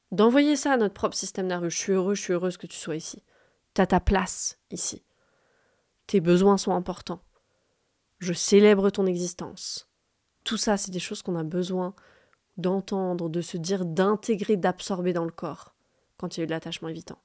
d'envoyer ça à notre propre système nerveux. Je suis heureuse que tu sois ici. T'as ta place ici. Tes besoins sont importants. Je célèbre ton existence. Tout ça, c'est des choses qu'on a besoin d'entendre, de se dire, d'intégrer, d'absorber dans le corps quand il y a eu de l'attachement évitant.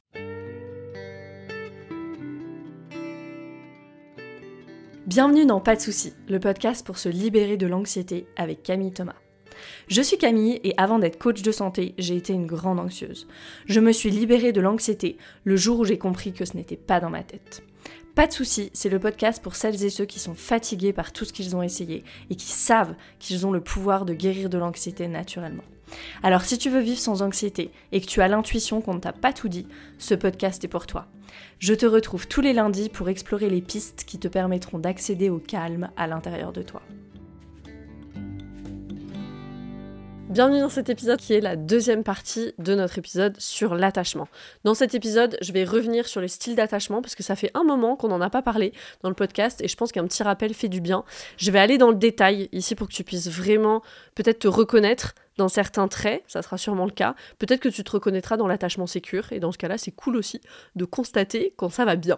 Bienvenue dans Pas de soucis, le podcast pour se libérer de l'anxiété avec Camille Thomas. Je suis Camille et avant d'être coach de santé, j'ai été une grande anxieuse. Je me suis libérée de l'anxiété le jour où j'ai compris que ce n'était pas dans ma tête. Pas de soucis, c'est le podcast pour celles et ceux qui sont fatigués par tout ce qu'ils ont essayé et qui savent qu'ils ont le pouvoir de guérir de l'anxiété naturellement. Alors si tu veux vivre sans anxiété et que tu as l'intuition qu'on ne t'a pas tout dit, ce podcast est pour toi. Je te retrouve tous les lundis pour explorer les pistes qui te permettront d'accéder au calme à l'intérieur de toi. Bienvenue dans cet épisode qui est la deuxième partie de notre épisode sur l'attachement. Dans cet épisode, je vais revenir sur les styles d'attachement parce que ça fait un moment qu'on n'en a pas parlé dans le podcast et je pense qu'un petit rappel fait du bien. Je vais aller dans le détail ici pour que tu puisses vraiment peut-être te reconnaître dans certains traits, ça sera sûrement le cas. Peut-être que tu te reconnaîtras dans l'attachement sécure et dans ce cas-là, c'est cool aussi de constater quand ça va bien.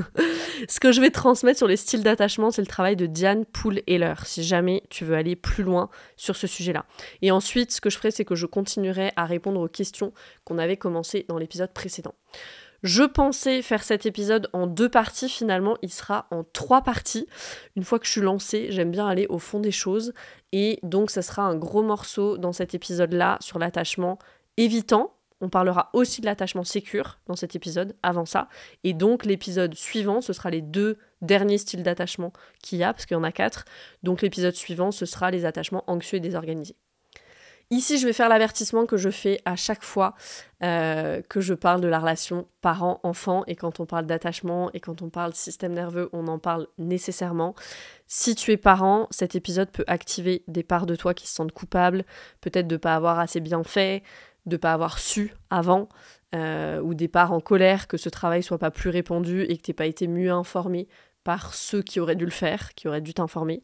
Ce que je vais transmettre sur les styles d'attachement, c'est le travail de Diane Poole-Heller, si jamais tu veux aller plus loin sur ce sujet-là. Et ensuite, ce que je ferai, c'est que je continuerai à répondre aux questions qu'on avait commencées dans l'épisode précédent. Je pensais faire cet épisode en 2 parties, finalement il sera en 3 parties. Une fois que je suis lancée, j'aime bien aller au fond des choses et donc ça sera un gros morceau dans cet épisode-là sur l'attachement évitant. On parlera aussi de l'attachement sécure dans cet épisode, avant ça. Et donc l'épisode suivant, ce sera les 2 derniers styles d'attachement qu'il y a, parce qu'il y en a 4. Donc l'épisode suivant, ce sera les attachements anxieux et désorganisés. Ici, je vais faire l'avertissement que je fais à chaque fois que je parle de la relation parent-enfant. Et quand on parle d'attachement et quand on parle système nerveux, on en parle nécessairement. Si tu es parent, cet épisode peut activer des parts de toi qui se sentent coupables, peut-être de ne pas avoir assez bien fait, de ne pas avoir su avant, ou des parts en colère que ce travail soit pas plus répandu et que tu n'aies pas été mieux informé par ceux qui auraient dû le faire, qui auraient dû t'informer.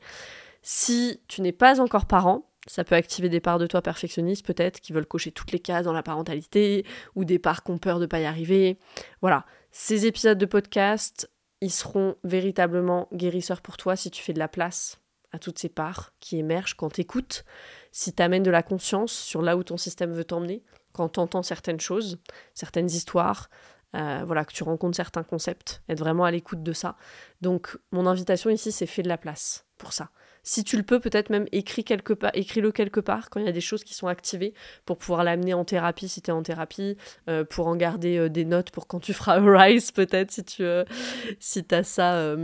Si tu n'es pas encore parent, ça peut activer des parts de toi perfectionnistes peut-être, qui veulent cocher toutes les cases dans la parentalité, ou des parts qui ont peur de ne pas y arriver. Voilà, ces épisodes de podcast, ils seront véritablement guérisseurs pour toi si tu fais de la place à toutes ces parts qui émergent quand t'écoutes, si t'amènes de la conscience sur là où ton système veut t'emmener, quand t'entends certaines choses, certaines histoires, que tu rencontres certains concepts, être vraiment à l'écoute de ça. Donc mon invitation ici, c'est fais de la place pour ça. Si tu le peux, peut-être même écris-le quelque part quand il y a des choses qui sont activées pour pouvoir l'amener en thérapie si tu es en thérapie, pour en garder des notes pour quand tu feras Arise peut-être si tu as ça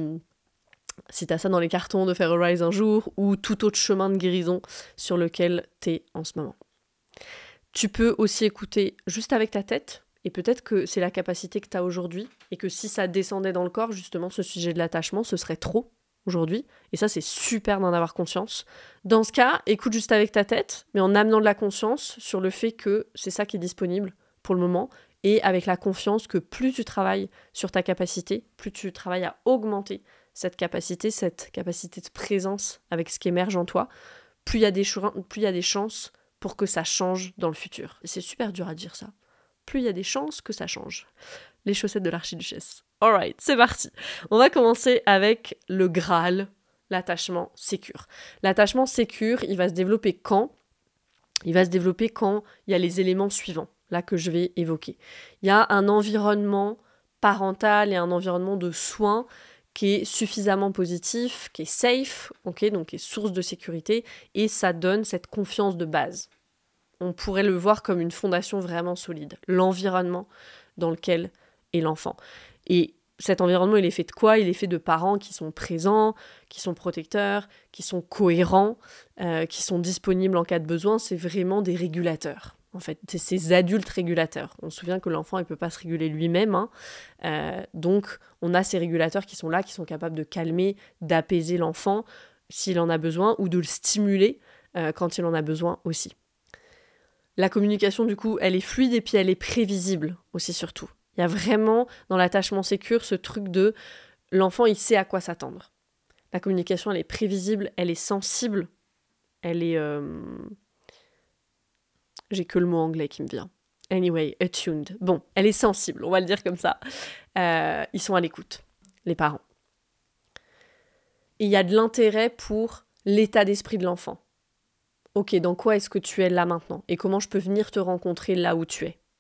dans les cartons de faire Arise un jour ou tout autre chemin de guérison sur lequel tu es en ce moment. Tu peux aussi écouter juste avec ta tête et peut-être que c'est la capacité que tu as aujourd'hui et que si ça descendait dans le corps, justement ce sujet de l'attachement, ce serait trop aujourd'hui, et ça c'est super d'en avoir conscience. Dans ce cas, écoute juste avec ta tête, mais en amenant de la conscience sur le fait que c'est ça qui est disponible pour le moment, et avec la confiance que plus tu travailles sur ta capacité, plus tu travailles à augmenter cette capacité de présence avec ce qui émerge en toi, plus il y a des chances pour que ça change dans le futur. Et c'est super dur à dire ça. Plus il y a des chances que ça change. Les chaussettes de l'archiduchesse. Alright, c'est parti. On va commencer avec le Graal, l'attachement sécure. L'attachement sécure, il va se développer quand ? Il va se développer quand il y a les éléments suivants, là que je vais évoquer. Il y a un environnement parental et un environnement de soins qui est suffisamment positif, qui est safe, okay, donc qui est source de sécurité, et ça donne cette confiance de base. On pourrait le voir comme une fondation vraiment solide, l'environnement dans lequel est l'enfant. Et cet environnement, il est fait de quoi ? Il est fait de parents qui sont présents, qui sont protecteurs, qui sont cohérents, qui sont disponibles en cas de besoin. C'est vraiment des régulateurs. En fait, c'est ces adultes régulateurs. On se souvient que l'enfant, il ne peut pas se réguler lui-même. Donc, on a ces régulateurs qui sont là, qui sont capables de calmer, d'apaiser l'enfant s'il en a besoin, ou de le stimuler quand il en a besoin aussi. La communication, du coup, elle est fluide et puis elle est prévisible aussi, surtout. Il y a vraiment, dans l'attachement sécure, ce truc de l'enfant, il sait à quoi s'attendre. La communication, elle est prévisible, elle est sensible, elle est... J'ai que le mot anglais qui me vient. Anyway, attuned. Bon, elle est sensible, on va le dire comme ça. Ils sont à l'écoute, les parents. Et il y a de l'intérêt pour l'état d'esprit de l'enfant. Ok, dans quoi est-ce que tu es là maintenant? Et comment je peux venir te rencontrer là où tu es?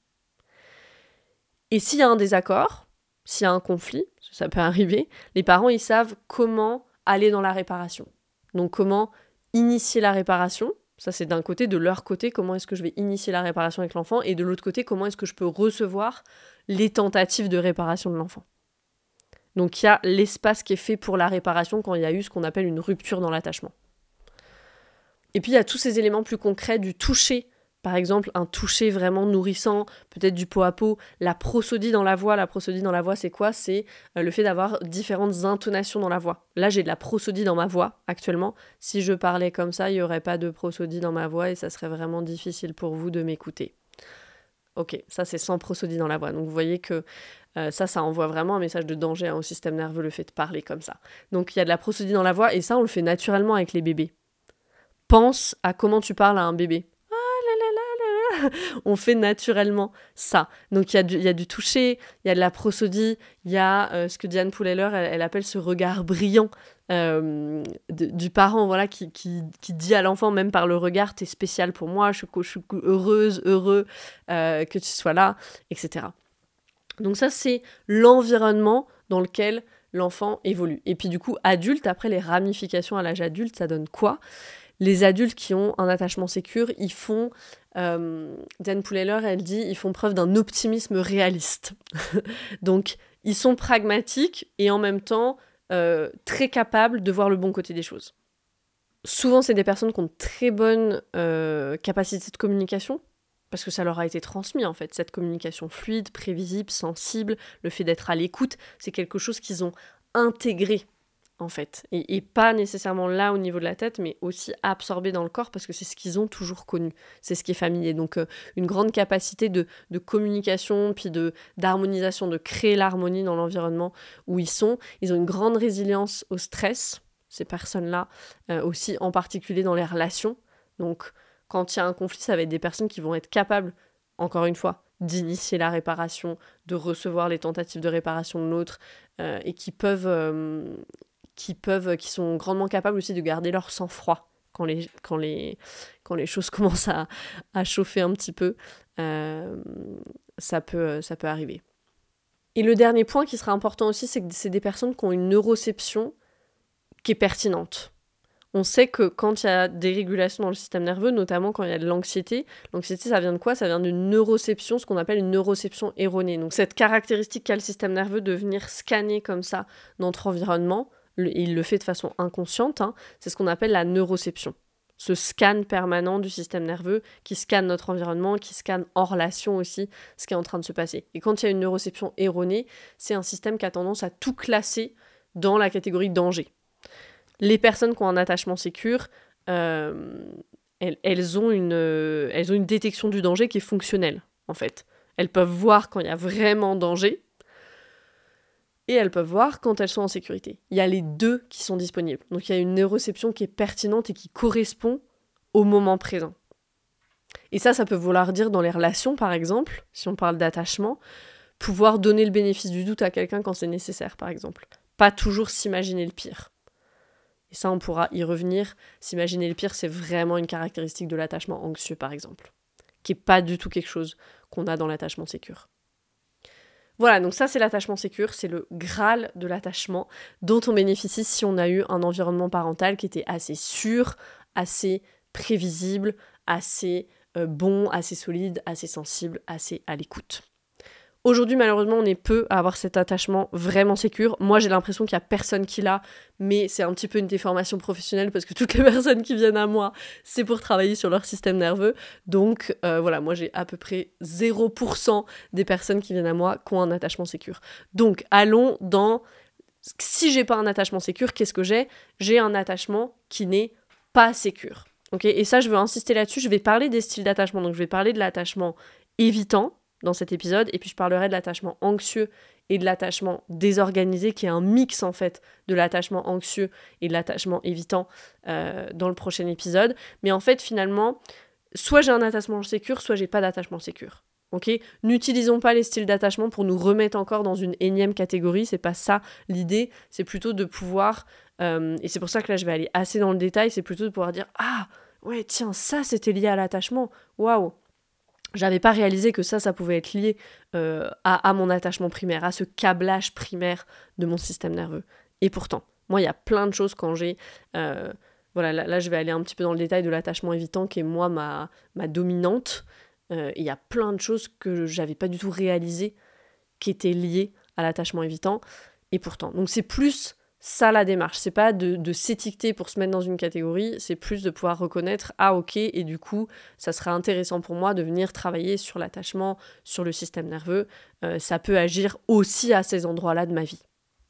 Et s'il y a un désaccord, s'il y a un conflit, ça peut arriver, les parents, ils savent comment aller dans la réparation. Donc comment initier la réparation. Ça, c'est d'un côté, de leur côté, comment est-ce que je vais initier la réparation avec l'enfant, et de l'autre côté, comment est-ce que je peux recevoir les tentatives de réparation de l'enfant. Donc il y a l'espace qui est fait pour la réparation quand il y a eu ce qu'on appelle une rupture dans l'attachement. Et puis il y a tous ces éléments plus concrets du toucher. Par exemple, un toucher vraiment nourrissant, peut-être du pot à pot, la prosodie dans la voix. La prosodie dans la voix, c'est quoi? C'est le fait d'avoir différentes intonations dans la voix. Là, j'ai de la prosodie dans ma voix actuellement. Si je parlais comme ça, il n'y aurait pas de prosodie dans ma voix et ça serait vraiment difficile pour vous de m'écouter. Ok, ça c'est sans prosodie dans la voix. Donc vous voyez que ça envoie vraiment un message de danger au système nerveux, le fait de parler comme ça. Donc il y a de la prosodie dans la voix et ça, on le fait naturellement avec les bébés. Pense à comment tu parles à un bébé. On fait naturellement ça. Donc il y a du toucher, il y a de la prosodie, il y a ce que Diane Pouleller, elle appelle ce regard brillant du parent, voilà, qui dit à l'enfant, même par le regard, t'es spécial pour moi, je suis heureuse, heureux que tu sois là, etc. Donc ça, c'est l'environnement dans lequel l'enfant évolue. Et puis du coup, adulte, après les ramifications à l'âge adulte, ça donne quoi ? Les adultes qui ont un attachement sécure, ils font, Diane Pouleller, elle dit, ils font preuve d'un optimisme réaliste. Donc, ils sont pragmatiques et en même temps très capables de voir le bon côté des choses. Souvent, c'est des personnes qui ont de très bonnes capacités de communication, parce que ça leur a été transmis, en fait. Cette communication fluide, prévisible, sensible, le fait d'être à l'écoute, c'est quelque chose qu'ils ont intégré, en fait. Et pas nécessairement là au niveau de la tête, mais aussi absorbé dans le corps, parce que c'est ce qu'ils ont toujours connu. C'est ce qui est familier. Donc, une grande capacité de communication, puis d'harmonisation, de créer l'harmonie dans l'environnement où ils sont. Ils ont une grande résilience au stress, ces personnes-là, aussi en particulier dans les relations. Donc, quand il y a un conflit, ça va être des personnes qui vont être capables, encore une fois, d'initier la réparation, de recevoir les tentatives de réparation de l'autre, et qui sont grandement capables aussi de garder leur sang-froid quand les choses commencent à chauffer un petit peu. Ça peut arriver. Et le dernier point qui sera important aussi, c'est que c'est des personnes qui ont une neuroception qui est pertinente. On sait que quand il y a des régulations dans le système nerveux, notamment quand il y a de l'anxiété, ça vient de quoi? Ça vient d'une neuroception, ce qu'on appelle une neuroception erronée. Donc cette caractéristique qu'a le système nerveux de venir scanner comme ça notre environnement, il le fait de façon inconsciente, c'est ce qu'on appelle la neuroception. Ce scan permanent du système nerveux qui scanne notre environnement, qui scanne en relation aussi ce qui est en train de se passer. Et quand il y a une neuroception erronée, c'est un système qui a tendance à tout classer dans la catégorie danger. Les personnes qui ont un attachement sécure, elles ont une détection du danger qui est fonctionnelle, en fait. Elles peuvent voir quand il y a vraiment danger, et elles peuvent voir quand elles sont en sécurité. Il y a les deux qui sont disponibles. Donc il y a une neuroception qui est pertinente et qui correspond au moment présent. Et ça peut vouloir dire dans les relations, par exemple, si on parle d'attachement, pouvoir donner le bénéfice du doute à quelqu'un quand c'est nécessaire, par exemple. Pas toujours s'imaginer le pire. Et ça, on pourra y revenir. S'imaginer le pire, c'est vraiment une caractéristique de l'attachement anxieux, par exemple, qui n'est pas du tout quelque chose qu'on a dans l'attachement sécure. Voilà, donc ça, c'est l'attachement sécure, c'est le Graal de l'attachement dont on bénéficie si on a eu un environnement parental qui était assez sûr, assez prévisible, assez bon, assez solide, assez sensible, assez à l'écoute. Aujourd'hui, malheureusement, on est peu à avoir cet attachement vraiment sécure. Moi, j'ai l'impression qu'il n'y a personne qui l'a, mais c'est un petit peu une déformation professionnelle parce que toutes les personnes qui viennent à moi, c'est pour travailler sur leur système nerveux. Donc, voilà, moi, j'ai à peu près 0% des personnes qui viennent à moi qui ont un attachement sécure. Donc, allons dans... Si j'ai pas un attachement sécure, qu'est-ce que j'ai ? J'ai un attachement qui n'est pas sécure. Okay ? Et ça, je veux insister là-dessus. Je vais parler des styles d'attachement. Donc, je vais parler de l'attachement évitant dans cet épisode, et puis je parlerai de l'attachement anxieux et de l'attachement désorganisé, qui est un mix en fait de l'attachement anxieux et de l'attachement évitant dans le prochain épisode. Mais en fait, finalement, soit j'ai un attachement sécure, soit j'ai pas d'attachement sécure. Ok ? N'utilisons pas les styles d'attachement pour nous remettre encore dans une énième catégorie, c'est pas ça l'idée, c'est plutôt de pouvoir, et c'est pour ça que là je vais aller assez dans le détail, c'est plutôt de pouvoir dire « Ah, ouais, tiens, ça c'était lié à l'attachement, waouh !» J'avais pas réalisé que ça pouvait être lié à mon attachement primaire, à ce câblage primaire de mon système nerveux. Et pourtant, moi, il y a plein de choses quand j'ai... voilà, là, je vais aller un petit peu dans le détail de l'attachement évitant, qui est moi, ma dominante. Il y a plein de choses que j'avais pas du tout réalisées qui étaient liées à l'attachement évitant. Et pourtant, donc c'est plus ça la démarche. C'est pas de s'étiqueter pour se mettre dans une catégorie, c'est plus de pouvoir reconnaître, ah ok, et du coup, ça sera intéressant pour moi de venir travailler sur l'attachement, sur le système nerveux. Ça peut agir aussi à ces endroits-là de ma vie.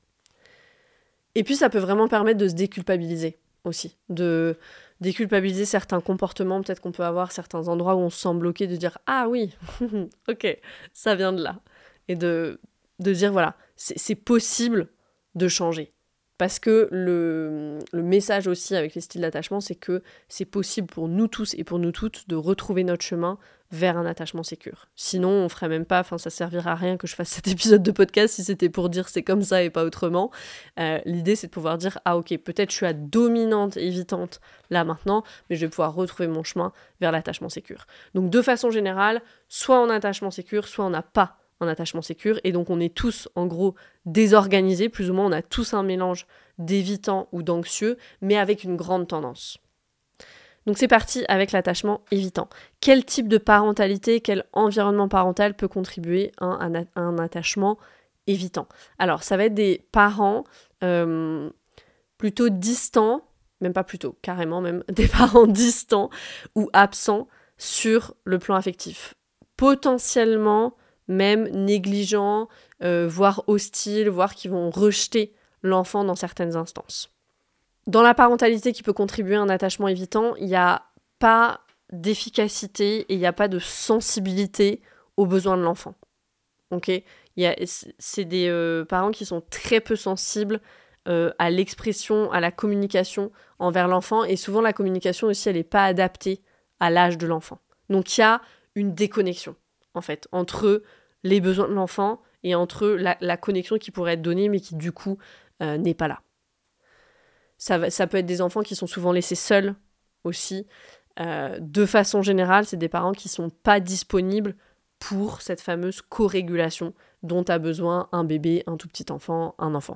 Et puis, ça peut vraiment permettre de se déculpabiliser aussi, de déculpabiliser certains comportements, peut-être qu'on peut avoir certains endroits où on se sent bloqué, de dire « Ah oui, ok, ça vient de là ». Et de dire, voilà, c'est possible de changer. Parce que le message aussi avec les styles d'attachement, c'est que c'est possible pour nous tous et pour nous toutes de retrouver notre chemin vers un attachement sécure. Sinon, on ferait même pas, ça servirait à rien que je fasse cet épisode de podcast si c'était pour dire c'est comme ça et pas autrement. L'idée, c'est de pouvoir dire, ah ok, peut-être je suis à dominante, évitante là maintenant, mais je vais pouvoir retrouver mon chemin vers l'attachement sécure. Donc de façon générale, soit en attachement sécure, soit on n'a pas en attachement sécure, et donc on est tous en gros désorganisés, plus ou moins on a tous un mélange d'évitant ou d'anxieux, mais avec une grande tendance. Donc c'est parti avec l'attachement évitant. Quel type de parentalité, quel environnement parental peut contribuer à un attachement évitant ? Alors ça va être des parents plutôt distants, même pas plutôt, carrément même, des parents distants ou absents sur le plan affectif. Potentiellement même négligents, voire hostiles, voire qui vont rejeter l'enfant dans certaines instances. Dans la parentalité qui peut contribuer à un attachement évitant, il n'y a pas d'efficacité et il n'y a pas de sensibilité aux besoins de l'enfant. Okay ? C'est des parents qui sont très peu sensibles à l'expression, à la communication envers l'enfant, et souvent la communication aussi, elle n'est pas adaptée à l'âge de l'enfant. Donc il y a une déconnexion, en fait, entre les besoins de l'enfant et entre la connexion qui pourrait être donnée, mais qui du coup n'est pas là. Ça peut être des enfants qui sont souvent laissés seuls aussi. De façon générale, c'est des parents qui ne sont pas disponibles pour cette fameuse co-régulation dont a besoin un bébé, un tout petit enfant, un enfant.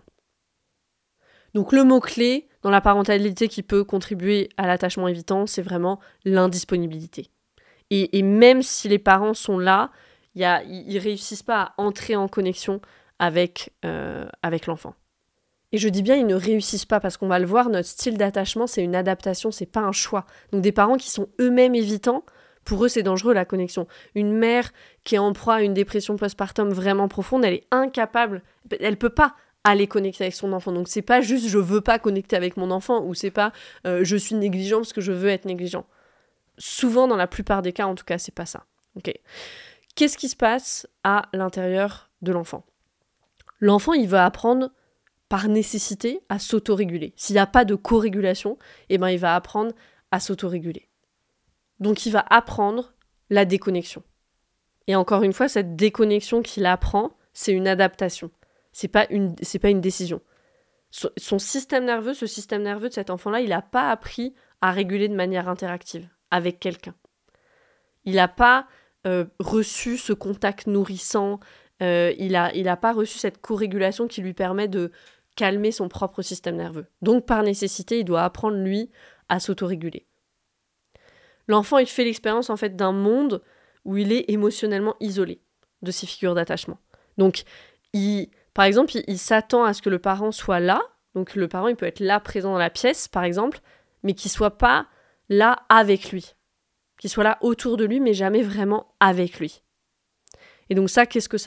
Donc le mot-clé dans la parentalité qui peut contribuer à l'attachement évitant, c'est vraiment l'indisponibilité. Et même si les parents sont là, ils réussissent pas à entrer en connexion avec l'enfant. Et je dis bien ils ne réussissent pas, parce qu'on va le voir, notre style d'attachement, c'est une adaptation, c'est pas un choix. Donc des parents qui sont eux-mêmes évitants, pour eux c'est dangereux la connexion. Une mère qui est en proie à une dépression postpartum vraiment profonde, elle est incapable, elle peut pas aller connecter avec son enfant. Donc c'est pas juste je veux pas connecter avec mon enfant, ou c'est pas je suis négligent parce que je veux être négligent. Souvent, dans la plupart des cas, en tout cas, c'est pas ça. Okay. Qu'est-ce qui se passe à l'intérieur de l'enfant ? L'enfant, il va apprendre par nécessité à s'autoréguler. S'il n'y a pas de co-régulation, il va apprendre à s'autoréguler. Donc il va apprendre la déconnexion. Et encore une fois, cette déconnexion qu'il apprend, c'est une adaptation. C'est pas une décision. Son système nerveux, ce système nerveux de cet enfant-là, il n'a pas appris à réguler de manière interactive avec quelqu'un. Il n'a pas reçu ce contact nourrissant, il a pas reçu cette co-régulation qui lui permet de calmer son propre système nerveux. Donc par nécessité, il doit apprendre lui à s'autoréguler. L'enfant, il fait l'expérience en fait d'un monde où il est émotionnellement isolé de ses figures d'attachement. Donc par exemple, il s'attend à ce que le parent soit là. Donc le parent, il peut être là, présent dans la pièce, par exemple, mais qu'il soit pas là avec lui. Qu'il soit là autour de lui, mais jamais vraiment avec lui. Et donc ça, qu'est-ce que ça fait ?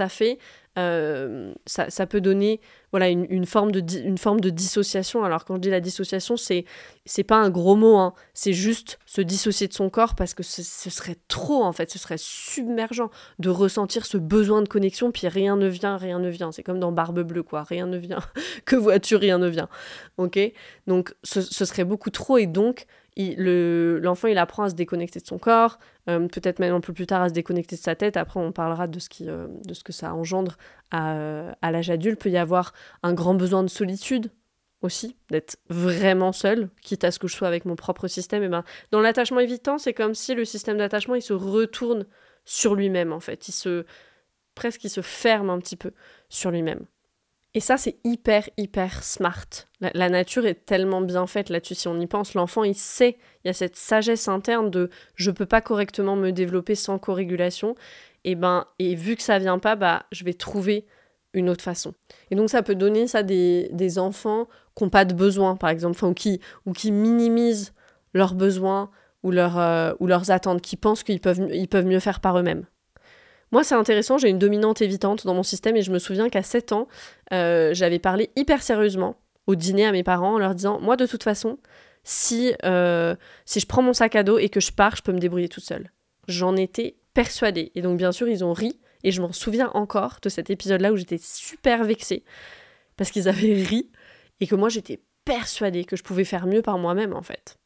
ça peut donner voilà, une forme de dissociation. Alors quand je dis la dissociation, c'est pas un gros mot, hein. C'est juste se dissocier de son corps parce que ce serait trop en fait, ce serait submergent de ressentir ce besoin de connexion, puis rien ne vient. C'est comme dans Barbe Bleue, quoi, rien ne vient. Que vois-tu, rien ne vient. Ok ? Donc ce serait beaucoup trop, et donc l'enfant il apprend à se déconnecter de son corps, peut-être même un peu plus tard à se déconnecter de sa tête. Après on parlera de ce que ça engendre à l'âge adulte. Peut y avoir un grand besoin de solitude aussi, d'être vraiment seul, quitte à ce que je sois avec mon propre système. Et ben, dans l'attachement évitant, c'est comme si le système d'attachement il se retourne sur lui-même en fait, il se ferme un petit peu sur lui-même. Et ça, c'est hyper, hyper smart. La nature est tellement bien faite là-dessus. Si on y pense, l'enfant, il sait, il y a cette sagesse interne de « je peux pas correctement me développer sans co-régulation ». Et vu que ça vient pas, je vais trouver une autre façon. Et donc, ça peut donner ça des enfants qui n'ont pas de besoin, par exemple, ou qui minimisent leurs besoins ou leurs attentes, qui pensent qu'ils peuvent mieux faire par eux-mêmes. Moi, c'est intéressant, j'ai une dominante évitante dans mon système et je me souviens qu'à 7 ans, j'avais parlé hyper sérieusement au dîner à mes parents en leur disant « Moi, de toute façon, si je prends mon sac à dos et que je pars, je peux me débrouiller toute seule. » J'en étais persuadée. Et donc, bien sûr, ils ont ri et je m'en souviens encore de cet épisode-là où j'étais super vexée parce qu'ils avaient ri et que moi, j'étais persuadée que je pouvais faire mieux par moi-même, en fait.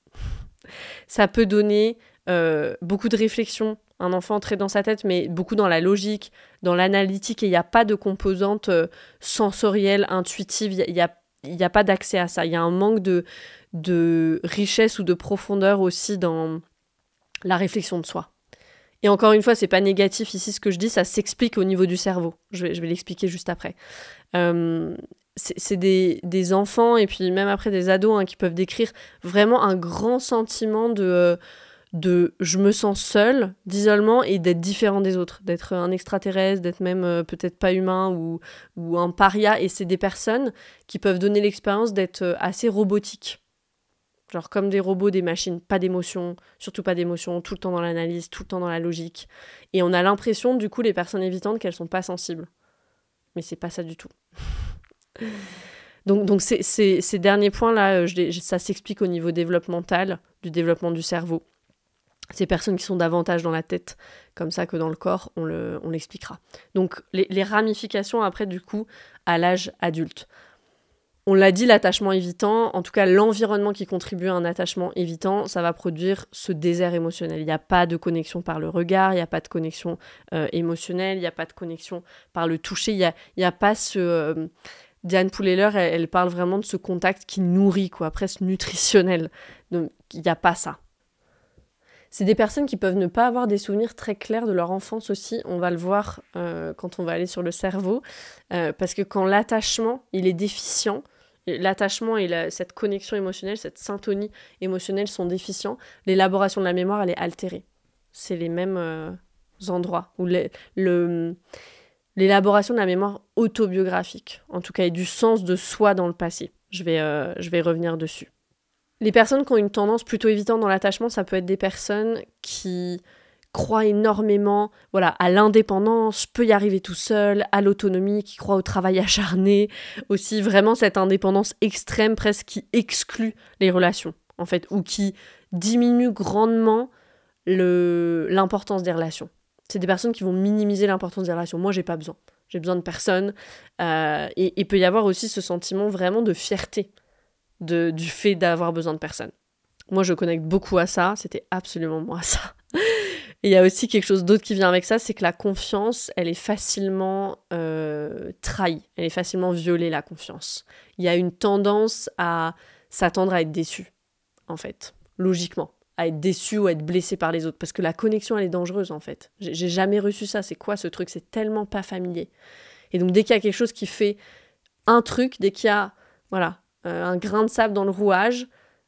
Ça peut donner beaucoup de réflexion. Un enfant très dans sa tête, mais beaucoup dans la logique, dans l'analytique, et il n'y a pas de composante sensorielle, intuitive, il n'y a pas d'accès à ça. Il y a un manque de richesse ou de profondeur aussi dans la réflexion de soi. Et encore une fois, c'est pas négatif ici ce que je dis, ça s'explique au niveau du cerveau. Je vais l'expliquer juste après. C'est des enfants, et puis même après des ados, qui peuvent décrire vraiment un grand sentiment de je me sens seule, d'isolement et d'être différent des autres, d'être un extraterrestre, d'être même peut-être pas humain ou un paria. Et c'est des personnes qui peuvent donner l'expérience d'être assez robotiques. Genre comme des robots, des machines, pas d'émotion, surtout pas d'émotion, tout le temps dans l'analyse, tout le temps dans la logique. Et on a l'impression, du coup, les personnes évitantes, qu'elles sont pas sensibles. Mais c'est pas ça du tout. Donc ces derniers points-là, ça s'explique au niveau développemental, du développement du cerveau. Ces personnes qui sont davantage dans la tête, comme ça que dans le corps, on l'expliquera. Donc les ramifications après, du coup, à l'âge adulte. On l'a dit, l'attachement évitant, en tout cas l'environnement qui contribue à un attachement évitant, ça va produire ce désert émotionnel. Il n'y a pas de connexion par le regard, il n'y a pas de connexion émotionnelle, il n'y a pas de connexion par le toucher, il n'y a pas ce... Diane Pouleller, elle parle vraiment de ce contact qui nourrit, quoi, presque nutritionnel. Donc il n'y a pas ça. C'est des personnes qui peuvent ne pas avoir des souvenirs très clairs de leur enfance aussi. On va le voir quand on va aller sur le cerveau. Parce que quand l'attachement, il est déficient, l'attachement et cette connexion émotionnelle, cette syntonie émotionnelle sont déficients, l'élaboration de la mémoire, elle est altérée. C'est les mêmes endroits où l'élaboration de la mémoire autobiographique, en tout cas, et du sens de soi dans le passé. Je vais revenir dessus. Les personnes qui ont une tendance plutôt évitante dans l'attachement, ça peut être des personnes qui croient énormément à l'indépendance, je peux y arriver tout seul, à l'autonomie, qui croient au travail acharné, aussi vraiment cette indépendance extrême presque qui exclut les relations, en fait, ou qui diminue grandement l'importance des relations. C'est des personnes qui vont minimiser l'importance des relations. Moi, j'ai pas besoin. J'ai besoin de personne. Et peut y avoir aussi ce sentiment vraiment de fierté du fait d'avoir besoin de personne. Moi, je connecte beaucoup à ça. C'était absolument moi, ça. Et il y a aussi quelque chose d'autre qui vient avec ça, c'est que la confiance, elle est facilement trahie. Elle est facilement violée, la confiance. Il y a une tendance à s'attendre à être déçu, en fait, logiquement. À être déçu ou à être blessé par les autres. Parce que la connexion, elle est dangereuse, en fait. J'ai jamais reçu ça. C'est quoi ce truc ? C'est tellement pas familier. Et donc, dès qu'il y a quelque chose qui fait un truc, dès qu'il y a un grain de sable dans le rouage,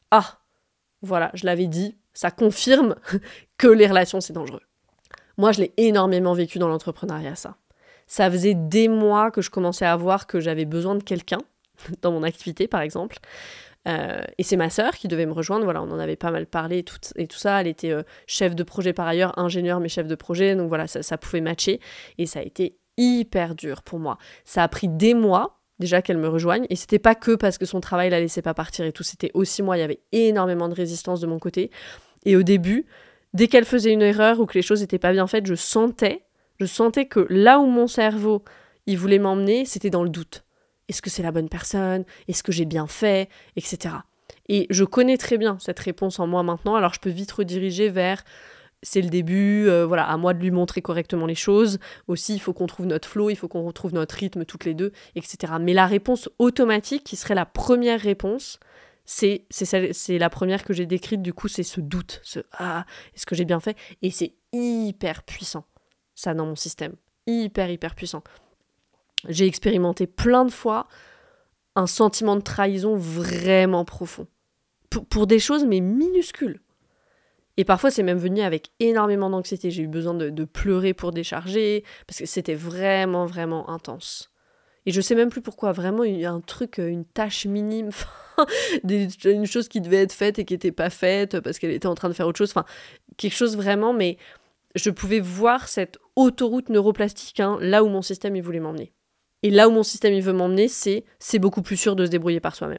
je l'avais dit, ça confirme que les relations, c'est dangereux. Moi, je l'ai énormément vécu dans l'entrepreneuriat, ça. Ça faisait des mois que je commençais à voir que j'avais besoin de quelqu'un, dans mon activité, par exemple. Et c'est ma sœur qui devait me rejoindre, on en avait pas mal parlé et tout ça. Elle était chef de projet par ailleurs, ingénieure mais chef de projet, donc ça pouvait matcher. Et ça a été hyper dur pour moi. Ça a pris des mois, déjà qu'elle me rejoigne, et c'était pas que parce que son travail la laissait pas partir et tout, c'était aussi moi, il y avait énormément de résistance de mon côté. Et au début, dès qu'elle faisait une erreur ou que les choses étaient pas bien faites, je sentais que là où mon cerveau, il voulait m'emmener, c'était dans le doute. Est-ce que c'est la bonne personne ? Est-ce que j'ai bien fait ? Etc. Et je connais très bien cette réponse en moi maintenant, alors je peux vite rediriger vers c'est le début, voilà, à moi de lui montrer correctement les choses. Aussi, il faut qu'on trouve notre flow, il faut qu'on retrouve notre rythme toutes les deux, etc. Mais la réponse automatique, qui serait la première réponse, c'est la première que j'ai décrite, du coup, c'est ce doute, est-ce que j'ai bien fait ? Et c'est hyper puissant, ça, dans mon système. Hyper puissant. J'ai expérimenté plein de fois un sentiment de trahison vraiment profond. Pour des choses, mais minuscules. Et parfois, c'est même venu avec énormément d'anxiété. J'ai eu besoin de pleurer pour décharger, parce que c'était vraiment intense. Et je sais même plus pourquoi. Vraiment, il y a un truc, une tâche minime, une chose qui devait être faite et qui n'était pas faite, parce qu'elle était en train de faire autre chose. Enfin, quelque chose vraiment, mais je pouvais voir cette autoroute neuroplastique, là où mon système il voulait m'emmener. Et là où mon système il veut m'emmener, c'est beaucoup plus sûr de se débrouiller par soi-même.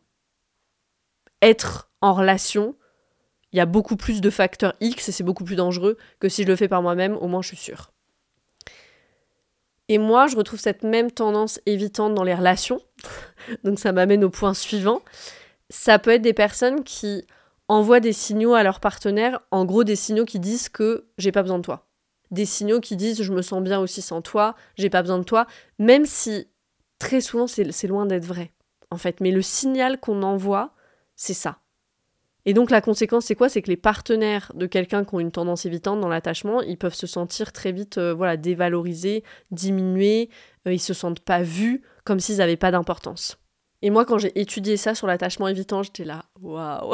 Être en relation, il y a beaucoup plus de facteurs X et c'est beaucoup plus dangereux que si je le fais par moi-même, au moins je suis sûre. Et moi, je retrouve cette même tendance évitante dans les relations. Donc ça m'amène au point suivant. Ça peut être des personnes qui envoient des signaux à leur partenaire, en gros des signaux qui disent que j'ai pas besoin de toi. Des signaux qui disent je me sens bien aussi sans toi, j'ai pas besoin de toi, même si très souvent c'est loin d'être vrai, en fait. Mais le signal qu'on envoie, c'est ça. Et donc la conséquence, c'est quoi ? C'est que les partenaires de quelqu'un qui ont une tendance évitante dans l'attachement, ils peuvent se sentir très vite dévalorisés, diminués, ils se sentent pas vus, comme s'ils n'avaient pas d'importance. Et moi, quand j'ai étudié ça sur l'attachement évitant, j'étais là, waouh.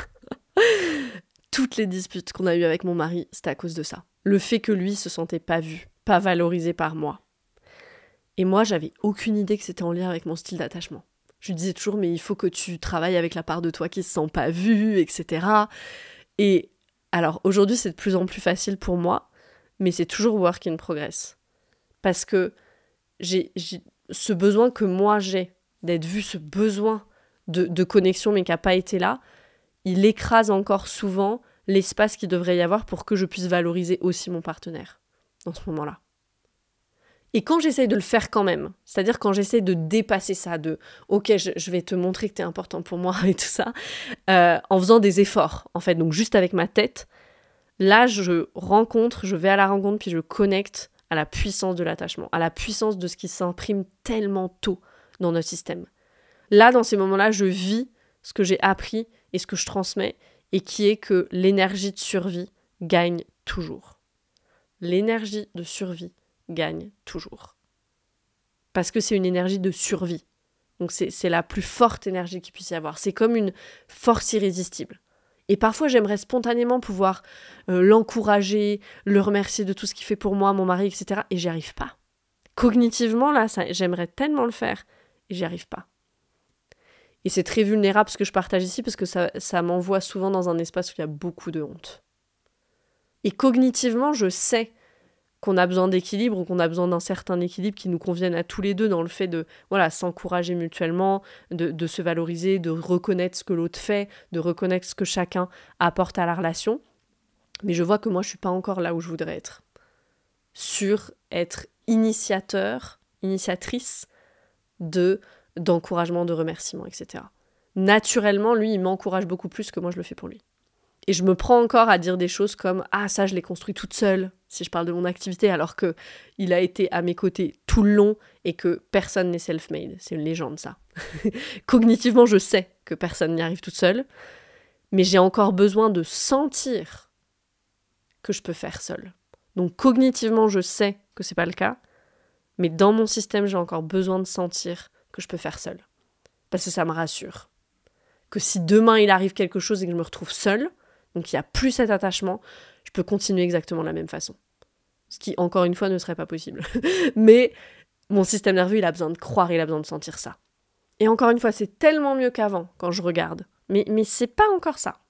Toutes les disputes qu'on a eues avec mon mari, c'était à cause de ça. Le fait que lui se sentait pas vu, pas valorisé par moi. Et moi, j'avais aucune idée que c'était en lien avec mon style d'attachement. Je lui disais toujours, mais il faut que tu travailles avec la part de toi qui se sent pas vue, etc. Et alors, aujourd'hui, c'est de plus en plus facile pour moi, mais c'est toujours work in progress. Parce que j'ai ce besoin que moi j'ai d'être vue, ce besoin de connexion, mais qui n'a pas été là, il écrase encore souvent l'espace qu'il devrait y avoir pour que je puisse valoriser aussi mon partenaire dans ce moment-là. Et quand j'essaye de le faire quand même, c'est-à-dire quand j'essaye de dépasser ça, ok, je vais te montrer que t'es important pour moi et tout ça, en faisant des efforts, en fait, donc juste avec ma tête, là je vais à la rencontre, puis je connecte à la puissance de l'attachement, à la puissance de ce qui s'imprime tellement tôt dans notre système. Là, dans ces moments-là, je vis ce que j'ai appris et ce que je transmets, et qui est que l'énergie de survie gagne toujours. L'énergie de survie gagne toujours. Parce que c'est une énergie de survie. Donc c'est la plus forte énergie qu'il puisse y avoir. C'est comme une force irrésistible. Et parfois, j'aimerais spontanément pouvoir l'encourager, le remercier de tout ce qu'il fait pour moi, mon mari, etc. Et j'y arrive pas. Cognitivement, là, j'aimerais tellement le faire, et j'y arrive pas. Et c'est très vulnérable ce que je partage ici, parce que ça m'envoie souvent dans un espace où il y a beaucoup de honte. Et cognitivement, je sais qu'on a besoin d'équilibre, ou qu'on a besoin d'un certain équilibre qui nous convienne à tous les deux, dans le fait de s'encourager mutuellement, de se valoriser, de reconnaître ce que l'autre fait, de reconnaître ce que chacun apporte à la relation. Mais je vois que moi, je suis pas encore là où je voudrais être. Sur être initiatrice d'encouragement, de remerciement, etc. Naturellement, lui, il m'encourage beaucoup plus que moi je le fais pour lui. Et je me prends encore à dire des choses comme « Ah, ça, je l'ai construit toute seule », si je parle de mon activité, alors qu'il a été à mes côtés tout le long et que personne n'est self-made. C'est une légende, ça. Cognitivement, je sais que personne n'y arrive toute seule, mais j'ai encore besoin de sentir que je peux faire seule. Donc cognitivement, je sais que c'est pas le cas, mais dans mon système, j'ai encore besoin de sentir que je peux faire seule. Parce que ça me rassure. Que si demain il arrive quelque chose et que je me retrouve seule, donc il n'y a plus cet attachement, je peux continuer exactement de la même façon. Ce qui, encore une fois, ne serait pas possible. Mais mon système nerveux, il a besoin de croire, il a besoin de sentir ça. Et encore une fois, c'est tellement mieux qu'avant, quand je regarde. Mais c'est pas encore ça.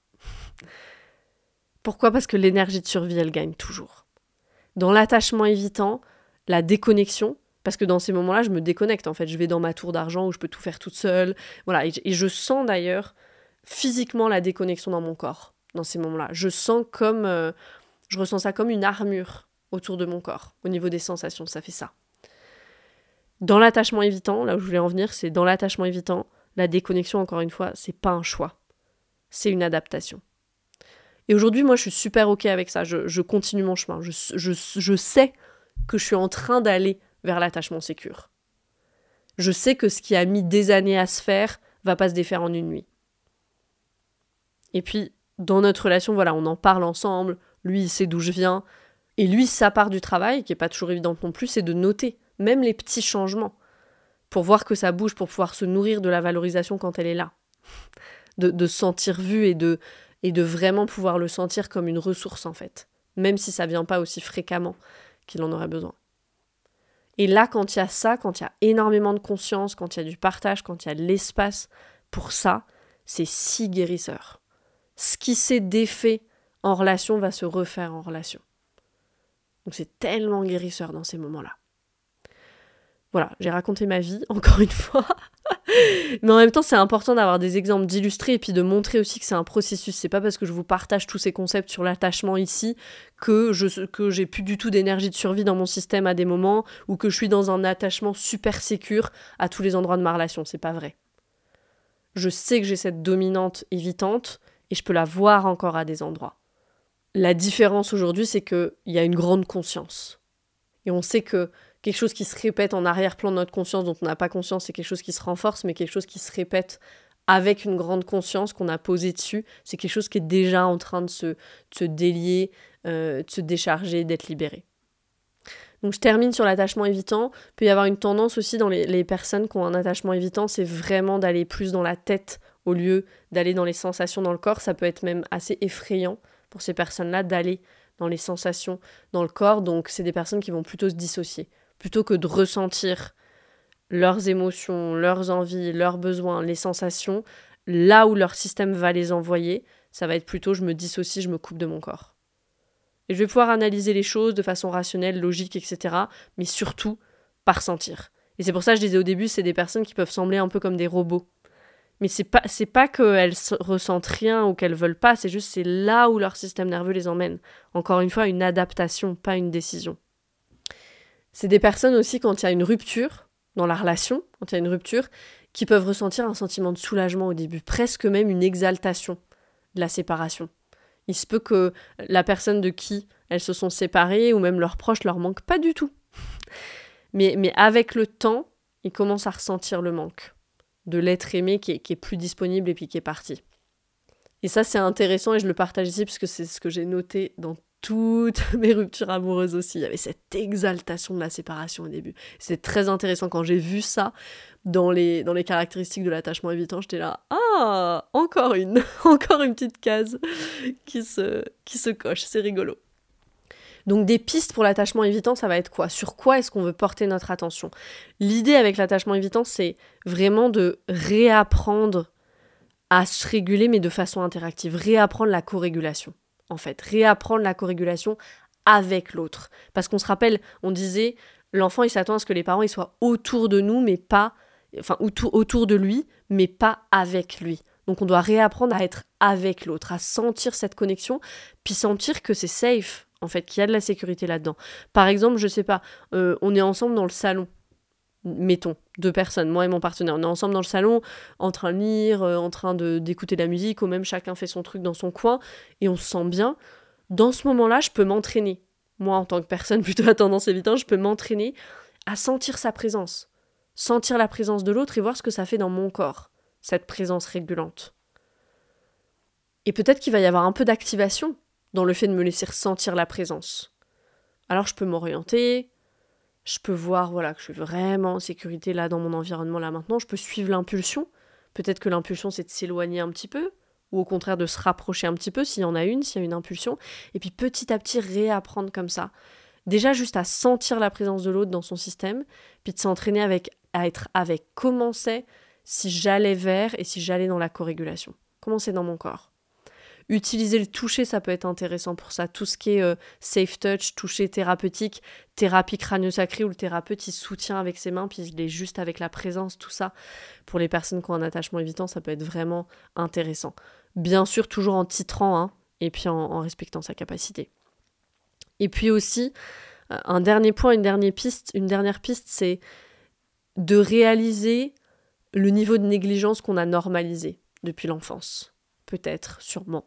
Pourquoi ? Parce que l'énergie de survie, elle gagne toujours. Dans l'attachement évitant, la déconnexion, parce que dans ces moments-là, je me déconnecte en fait. Je vais dans ma tour d'argent où je peux tout faire toute seule. Voilà, et je sens d'ailleurs physiquement la déconnexion dans mon corps dans ces moments-là. Je ressens ça comme une armure autour de mon corps, au niveau des sensations, ça fait ça. Dans l'attachement évitant, là où je voulais en venir, c'est dans l'attachement évitant, la déconnexion, encore une fois, c'est pas un choix. C'est une adaptation. Et aujourd'hui, moi, je suis super OK avec ça. Je continue mon chemin. Je sais que je suis en train d'aller vers l'attachement sécure. Je sais que ce qui a mis des années à se faire va pas se défaire en une nuit. Et puis, dans notre relation, voilà, on en parle ensemble. Lui, il sait d'où je viens. Et lui, sa part du travail, qui est pas toujours évidente non plus, c'est de noter même les petits changements pour voir que ça bouge, pour pouvoir se nourrir de la valorisation quand elle est là. De se sentir vu et de vraiment pouvoir le sentir comme une ressource, en fait. Même si ça vient pas aussi fréquemment qu'il en aurait besoin. Et là, quand il y a ça, quand il y a énormément de conscience, quand il y a du partage, quand il y a de l'espace pour ça, c'est si guérisseur. Ce qui s'est défait en relation va se refaire en relation. Donc c'est tellement guérisseur dans ces moments-là. Voilà, j'ai raconté ma vie, encore une fois. Mais en même temps, c'est important d'avoir des exemples, d'illustrer et puis de montrer aussi que c'est un processus. C'est pas parce que je vous partage tous ces concepts sur l'attachement ici que j'ai plus du tout d'énergie de survie dans mon système à des moments ou que je suis dans un attachement super sécure à tous les endroits de ma relation. C'est pas vrai. Je sais que j'ai cette dominante évitante et je peux la voir encore à des endroits. La différence aujourd'hui, c'est qu'il y a une grande conscience. Et on sait que quelque chose qui se répète en arrière-plan de notre conscience, dont on n'a pas conscience, c'est quelque chose qui se renforce, mais quelque chose qui se répète avec une grande conscience qu'on a posée dessus, c'est quelque chose qui est déjà en train de se délier, de se décharger, d'être libéré. Donc je termine sur l'attachement évitant. Il peut y avoir une tendance aussi dans les personnes qui ont un attachement évitant, c'est vraiment d'aller plus dans la tête au lieu d'aller dans les sensations dans le corps. Ça peut être même assez effrayant pour ces personnes-là d'aller dans les sensations dans le corps. Donc c'est des personnes qui vont plutôt se dissocier. Plutôt que de ressentir leurs émotions, leurs envies, leurs besoins, les sensations, là où leur système va les envoyer, ça va être plutôt je me dissocie, je me coupe de mon corps. Et je vais pouvoir analyser les choses de façon rationnelle, logique, etc. Mais surtout, par sentir. Et c'est pour ça que je disais au début, c'est des personnes qui peuvent sembler un peu comme des robots. Mais c'est pas qu'elles ressentent rien ou qu'elles veulent pas, c'est juste c'est là où leur système nerveux les emmène. Encore une fois, une adaptation, pas une décision. C'est des personnes aussi, quand il y a une rupture dans la relation, quand il y a une rupture, qui peuvent ressentir un sentiment de soulagement au début, presque même une exaltation de la séparation. Il se peut que la personne de qui elles se sont séparées, ou même leurs proches, leur manquent pas du tout. Mais avec le temps, ils commencent à ressentir le manque de l'être aimé qui est plus disponible et puis qui est parti. Et ça, c'est intéressant et je le partage ici parce que c'est ce que j'ai noté dans toutes mes ruptures amoureuses aussi. Il y avait cette exaltation de la séparation au début. C'est très intéressant quand j'ai vu ça dans les caractéristiques de l'attachement évitant. J'étais là, encore une petite case qui se coche. C'est rigolo. Donc des pistes pour l'attachement évitant, ça va être quoi ? Sur quoi est-ce qu'on veut porter notre attention ? L'idée avec l'attachement évitant, c'est vraiment de réapprendre à se réguler, mais de façon interactive. Réapprendre la co-régulation, en fait. Réapprendre la co-régulation avec l'autre. Parce qu'on se rappelle, on disait, l'enfant, il s'attend à ce que les parents ils soient autour de nous, mais pas... Enfin, autour de lui, mais pas avec lui. Donc on doit réapprendre à être avec l'autre, à sentir cette connexion, puis sentir que c'est safe, en fait, qu'il y a de la sécurité là-dedans. Par exemple, je sais pas, on est ensemble dans le salon, mettons, 2 personnes, moi et mon partenaire, on est ensemble dans le salon, en train de lire, en train d'écouter de la musique, ou même chacun fait son truc dans son coin, et on se sent bien. Dans ce moment-là, je peux m'entraîner. Moi, en tant que personne plutôt à tendance évitante, je peux m'entraîner à sentir sa présence. Sentir la présence de l'autre et voir ce que ça fait dans mon corps, cette présence régulante. Et peut-être qu'il va y avoir un peu d'activation dans le fait de me laisser ressentir la présence. Alors je peux m'orienter, je peux voir que je suis vraiment en sécurité là dans mon environnement là maintenant, je peux suivre l'impulsion. Peut-être que l'impulsion c'est de s'éloigner un petit peu, ou au contraire de se rapprocher un petit peu s'il y en a une, s'il y a une impulsion, et puis petit à petit réapprendre comme ça. Déjà juste à sentir la présence de l'autre dans son système, puis de s'entraîner à être avec. Comment c'est si j'allais vers et si j'allais dans la co-régulation ? Comment c'est dans mon corps ? Utiliser le toucher, ça peut être intéressant pour ça. Tout ce qui est safe touch, toucher thérapeutique, thérapie crânio-sacrée où le thérapeute il soutient avec ses mains puis il est juste avec la présence, tout ça. Pour les personnes qui ont un attachement évitant, ça peut être vraiment intéressant. Bien sûr, toujours en titrant, hein, et puis en respectant sa capacité. Et puis aussi, un dernier point, une dernière piste, c'est de réaliser le niveau de négligence qu'on a normalisé depuis l'enfance. Peut-être, sûrement.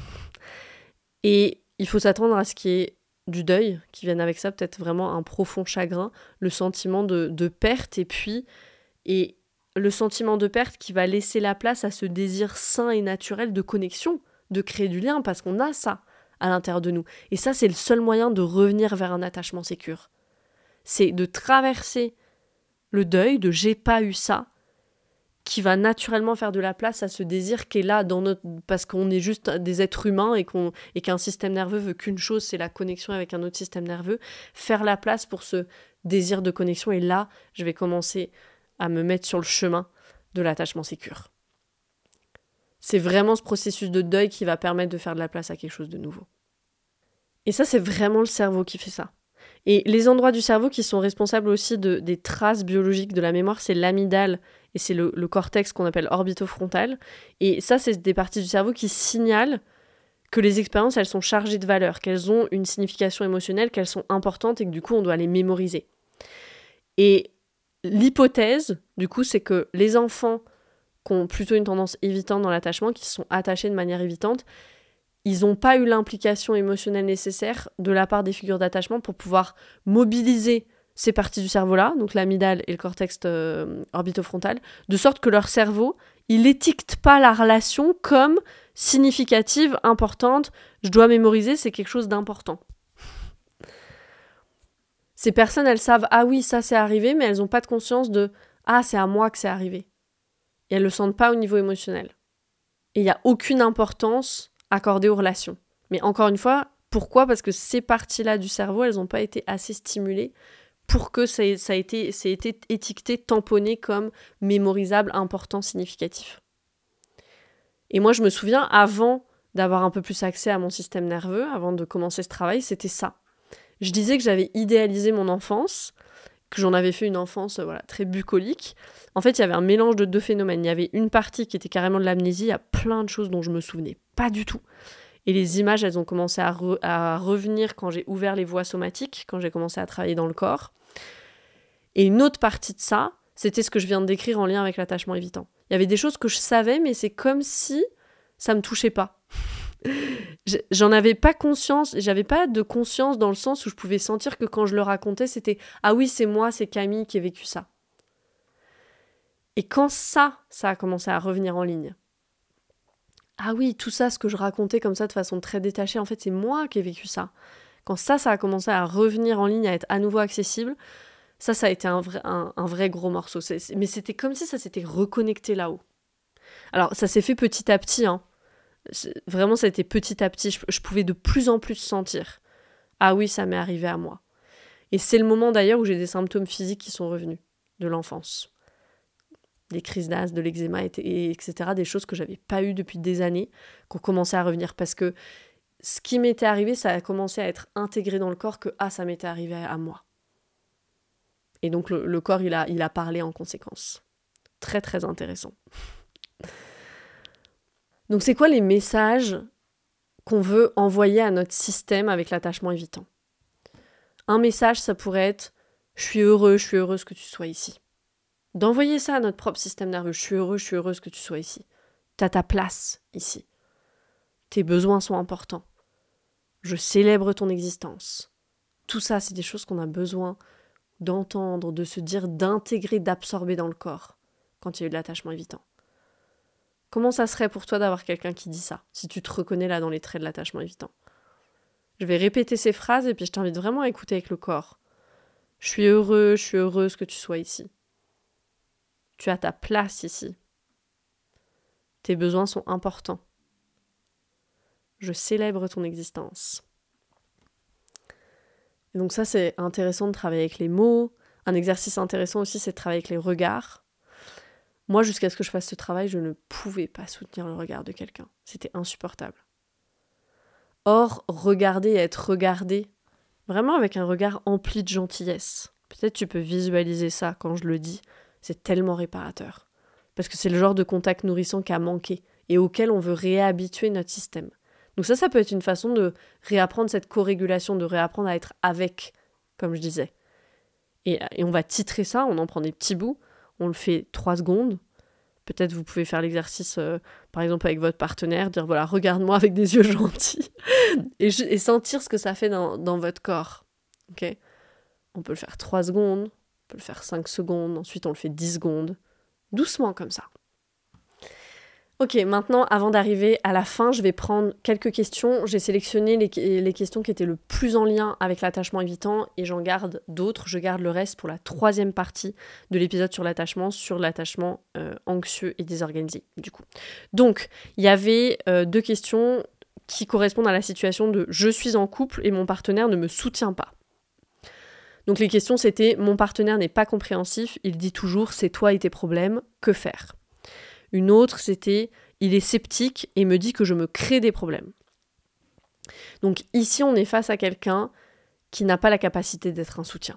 Et il faut s'attendre à ce qu'il y ait du deuil qui vienne avec ça, peut-être vraiment un profond chagrin, le sentiment de perte, et le sentiment de perte qui va laisser la place à ce désir sain et naturel de connexion, de créer du lien, parce qu'on a ça à l'intérieur de nous. Et ça, c'est le seul moyen de revenir vers un attachement sécure. C'est de traverser le deuil de « j'ai pas eu ça », qui va naturellement faire de la place à ce désir qui est là parce qu'on est juste des êtres humains et qu'un système nerveux veut qu'une chose, c'est la connexion avec un autre système nerveux. Faire la place pour ce désir de connexion, et là, je vais commencer à me mettre sur le chemin de l'attachement sécure. C'est vraiment ce processus de deuil qui va permettre de faire de la place à quelque chose de nouveau. Et ça, c'est vraiment le cerveau qui fait ça. Et les endroits du cerveau qui sont responsables aussi des traces biologiques de la mémoire, c'est l'amygdale et c'est le cortex qu'on appelle orbitofrontal. Et ça, c'est des parties du cerveau qui signalent que les expériences, elles sont chargées de valeur, qu'elles ont une signification émotionnelle, qu'elles sont importantes et que du coup, on doit les mémoriser. Et l'hypothèse, du coup, c'est que les enfants qui ont plutôt une tendance évitante dans l'attachement, qui se sont attachés de manière évitante, ils n'ont pas eu l'implication émotionnelle nécessaire de la part des figures d'attachement pour pouvoir mobiliser ces parties du cerveau-là, donc l'amygdale et le cortex orbitofrontal, de sorte que leur cerveau, il n'étiquette pas la relation comme significative, importante, je dois mémoriser, c'est quelque chose d'important. Ces personnes, elles savent, ah oui, ça c'est arrivé, mais elles n'ont pas de conscience de, ah c'est à moi que c'est arrivé. Et elles ne le sentent pas au niveau émotionnel. Et il n'y a aucune importance accordée aux relations. Mais encore une fois, pourquoi ? Parce que ces parties-là du cerveau, elles n'ont pas été assez stimulées pour que ça ait été étiqueté, tamponné comme mémorisable, important, significatif. Et moi, je me souviens, avant d'avoir un peu plus accès à mon système nerveux, avant de commencer ce travail, c'était ça. Je disais que j'avais idéalisé mon enfance, que j'en avais fait une enfance très bucolique. En fait, il y avait un mélange de deux phénomènes. Il y avait une partie qui était carrément de l'amnésie, il y a plein de choses dont je me souvenais pas du tout. Et les images, elles ont commencé à revenir quand j'ai ouvert les voies somatiques, quand j'ai commencé à travailler dans le corps. Et une autre partie de ça, c'était ce que je viens de décrire en lien avec l'attachement évitant. Il y avait des choses que je savais, mais c'est comme si ça me touchait pas. J'en avais pas conscience, j'avais pas de conscience dans le sens où je pouvais sentir que quand je le racontais, c'était « Ah oui, c'est moi, c'est Camille qui ai vécu ça ». Et quand ça a commencé à revenir en ligne, ah oui, tout ça, ce que je racontais comme ça de façon très détachée, en fait, c'est moi qui ai vécu ça. Quand ça a commencé à revenir en ligne, à être à nouveau accessible, ça a été un vrai gros morceau. Mais c'était comme si ça s'était reconnecté là-haut. Alors, ça s'est fait petit à petit, hein. Vraiment, ça a été petit à petit. Je pouvais de plus en plus sentir. Ah oui, ça m'est arrivé à moi. Et c'est le moment d'ailleurs où j'ai des symptômes physiques qui sont revenus de l'enfance. Des crises d'asthme, de l'eczéma, etc. Des choses que j'avais pas eues depuis des années, qui ont commencé à revenir. Parce que ce qui m'était arrivé, ça a commencé à être intégré dans le corps que ça m'était arrivé à moi. Et donc le corps, il a parlé en conséquence. Très, très intéressant. Donc c'est quoi les messages qu'on veut envoyer à notre système avec l'attachement évitant ? Un message, ça pourrait être « je suis heureuse que tu sois ici ». D'envoyer ça à notre propre système nerveux. Je suis heureuse que tu sois ici. T'as ta place ici. Tes besoins sont importants. Je célèbre ton existence. Tout ça, c'est des choses qu'on a besoin d'entendre, de se dire, d'intégrer, d'absorber dans le corps quand il y a eu de l'attachement évitant. Comment ça serait pour toi d'avoir quelqu'un qui dit ça, si tu te reconnais là dans les traits de l'attachement évitant ? Je vais répéter ces phrases et puis je t'invite vraiment à écouter avec le corps. Je suis heureuse que tu sois ici. Tu as ta place ici. Tes besoins sont importants. Je célèbre ton existence. Et donc ça, c'est intéressant de travailler avec les mots. Un exercice intéressant aussi, c'est de travailler avec les regards. Moi, jusqu'à ce que je fasse ce travail, je ne pouvais pas soutenir le regard de quelqu'un. C'était insupportable. Or, regarder et être regardé, vraiment avec un regard empli de gentillesse. Peut-être tu peux visualiser ça quand je le dis. C'est tellement réparateur. Parce que c'est le genre de contact nourrissant qui a manqué et auquel on veut réhabituer notre système. Donc ça peut être une façon de réapprendre cette co-régulation, de réapprendre à être avec, comme je disais. Et on va titrer ça, on en prend des petits bouts, on le fait 3 secondes. Peut-être vous pouvez faire l'exercice, par exemple avec votre partenaire, dire voilà, regarde-moi avec des yeux gentils et sentir ce que ça fait dans votre corps. Okay, on peut le faire 3 secondes, on peut le faire 5 secondes, ensuite on le fait 10 secondes. Doucement comme ça. Ok, maintenant, avant d'arriver à la fin, je vais prendre quelques questions. J'ai sélectionné les questions qui étaient le plus en lien avec l'attachement évitant et j'en garde d'autres. Je garde le reste pour la 3e partie de l'épisode sur l'attachement anxieux et désorganisé, du coup. Donc, il y avait 2 questions qui correspondent à la situation de « je suis en couple et mon partenaire ne me soutient pas ». Donc les questions c'était « mon partenaire n'est pas compréhensif, il dit toujours « c'est toi et tes problèmes, que faire ?» Une autre, c'était « il est sceptique et me dit que je me crée des problèmes ». Donc ici, on est face à quelqu'un qui n'a pas la capacité d'être un soutien.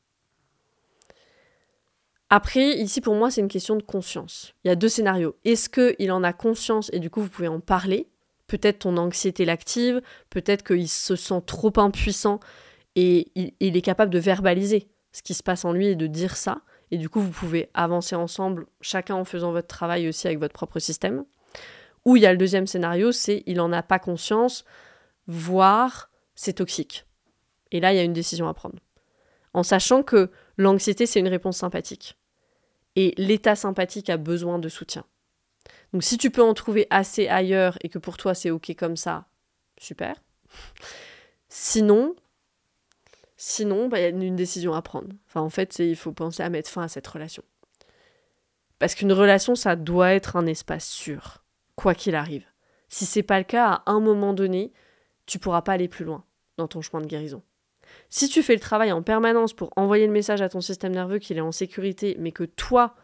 Après, ici, pour moi, c'est une question de conscience. Il y a 2 scénarios. Est-ce qu'il en a conscience et du coup, vous pouvez en parler ? Peut-être ton anxiété l'active, peut-être qu'il se sent trop impuissant et il est capable de verbaliser ce qui se passe en lui et de dire ça. Et du coup, vous pouvez avancer ensemble, chacun en faisant votre travail aussi avec votre propre système. Ou il y a le 2e scénario, c'est il n'en a pas conscience, voire c'est toxique. Et là, il y a une décision à prendre. En sachant que l'anxiété, c'est une réponse sympathique. Et l'état sympathique a besoin de soutien. Donc si tu peux en trouver assez ailleurs et que pour toi, c'est OK comme ça, super. Sinon, il y a une décision à prendre. Enfin, en fait, il faut penser à mettre fin à cette relation. Parce qu'une relation, ça doit être un espace sûr, quoi qu'il arrive. Si c'est pas le cas, à un moment donné, tu pourras pas aller plus loin dans ton chemin de guérison. Si tu fais le travail en permanence pour envoyer le message à ton système nerveux qu'il est en sécurité, mais que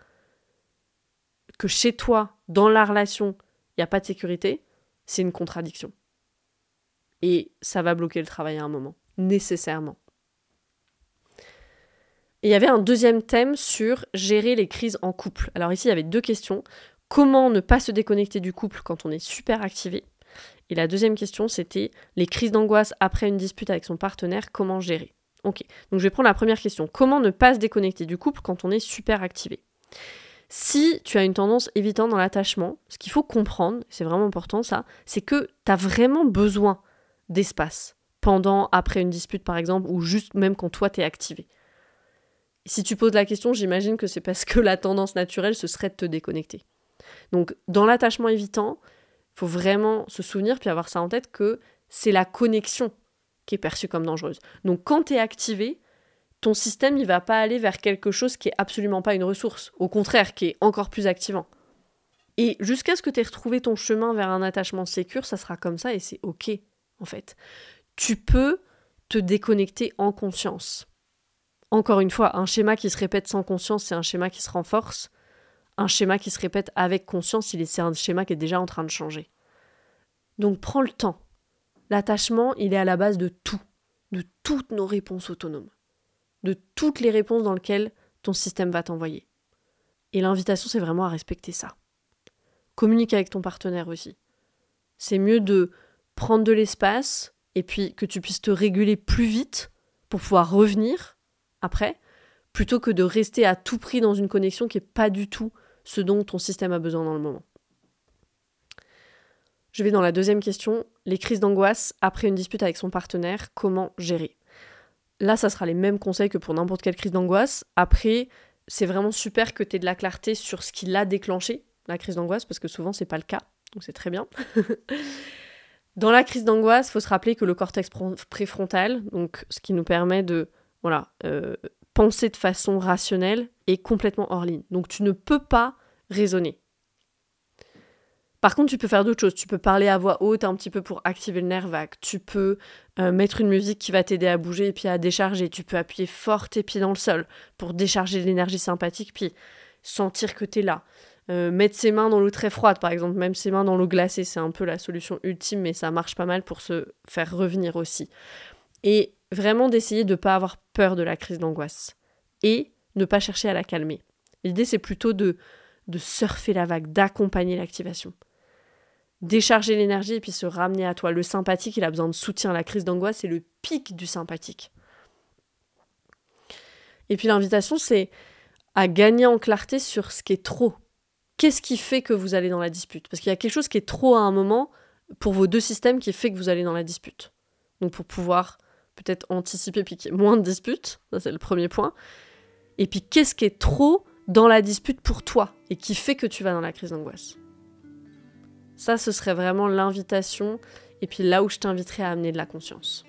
chez toi, dans la relation, il n'y a pas de sécurité, c'est une contradiction. Et ça va bloquer le travail à un moment, nécessairement. Et il y avait un 2e thème sur gérer les crises en couple. Alors ici, il y avait 2 questions. Comment ne pas se déconnecter du couple quand on est super activé ? Et la 2e question, c'était les crises d'angoisse après une dispute avec son partenaire, comment gérer ? Ok, donc je vais prendre la première question. Comment ne pas se déconnecter du couple quand on est super activé ? Si tu as une tendance évitante dans l'attachement, ce qu'il faut comprendre, c'est vraiment important ça, c'est que tu as vraiment besoin d'espace après une dispute par exemple, ou juste même quand toi t'es activé. Si tu poses la question, j'imagine que c'est parce que la tendance naturelle, ce serait de te déconnecter. Donc, dans l'attachement évitant, il faut vraiment se souvenir, puis avoir ça en tête, que c'est la connexion qui est perçue comme dangereuse. Donc, quand tu es activé, ton système, il va pas aller vers quelque chose qui est absolument pas une ressource. Au contraire, qui est encore plus activant. Et jusqu'à ce que tu aies retrouvé ton chemin vers un attachement sécure, ça sera comme ça et c'est OK, en fait. Tu peux te déconnecter en conscience. Encore une fois, un schéma qui se répète sans conscience, c'est un schéma qui se renforce. Un schéma qui se répète avec conscience, c'est un schéma qui est déjà en train de changer. Donc prends le temps. L'attachement, il est à la base de tout, de toutes nos réponses autonomes, de toutes les réponses dans lesquelles ton système va t'envoyer. Et l'invitation, c'est vraiment à respecter ça. Communique avec ton partenaire aussi. C'est mieux de prendre de l'espace et puis que tu puisses te réguler plus vite pour pouvoir revenir après, plutôt que de rester à tout prix dans une connexion qui n'est pas du tout ce dont ton système a besoin dans le moment. Je vais dans la 2e question, les crises d'angoisse après une dispute avec son partenaire, comment gérer ? Là, ça sera les mêmes conseils que pour n'importe quelle crise d'angoisse. Après, c'est vraiment super que tu aies de la clarté sur ce qui l'a déclenché, la crise d'angoisse, parce que souvent, c'est pas le cas, donc c'est très bien. Dans la crise d'angoisse, il faut se rappeler que le cortex préfrontal, donc ce qui nous permet de penser de façon rationnelle, est complètement hors ligne. Donc tu ne peux pas raisonner. Par contre, tu peux faire d'autres choses. Tu peux parler à voix haute un petit peu pour activer le nerf vague. Tu peux mettre une musique qui va t'aider à bouger et puis à décharger. Tu peux appuyer fort tes pieds dans le sol pour décharger de l'énergie sympathique puis sentir que t'es là. mettre ses mains dans l'eau très froide, par exemple, même ses mains dans l'eau glacée, c'est un peu la solution ultime, mais ça marche pas mal pour se faire revenir aussi. Et vraiment d'essayer de ne pas avoir peur de la crise d'angoisse et ne pas chercher à la calmer. L'idée, c'est plutôt de surfer la vague, d'accompagner l'activation. Décharger l'énergie et puis se ramener à toi. Le sympathique, il a besoin de soutien. La crise d'angoisse, c'est le pic du sympathique. Et puis l'invitation, c'est à gagner en clarté sur ce qui est trop. Qu'est-ce qui fait que vous allez dans la dispute ? Parce qu'il y a quelque chose qui est trop à un moment pour vos deux systèmes qui fait que vous allez dans la dispute. Donc pour pouvoir peut-être anticiper puis qu'il y ait moins de disputes, ça c'est le premier point. Et puis qu'est-ce qui est trop dans la dispute pour toi et qui fait que tu vas dans la crise d'angoisse ? Ça, ce serait vraiment l'invitation et puis là où je t'inviterais à amener de la conscience.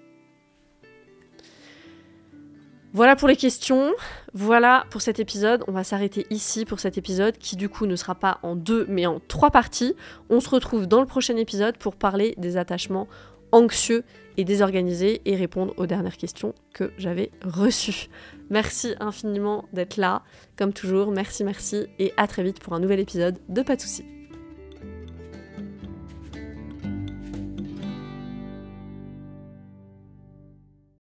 Voilà pour les questions, voilà pour cet épisode. On va s'arrêter ici pour cet épisode qui du coup ne sera pas en 2 mais en 3 parties. On se retrouve dans le prochain épisode pour parler des attachements anxieux et désorganisés et répondre aux dernières questions que j'avais reçues. Merci infiniment d'être là, comme toujours, merci et à très vite pour un nouvel épisode de Pas de soucis.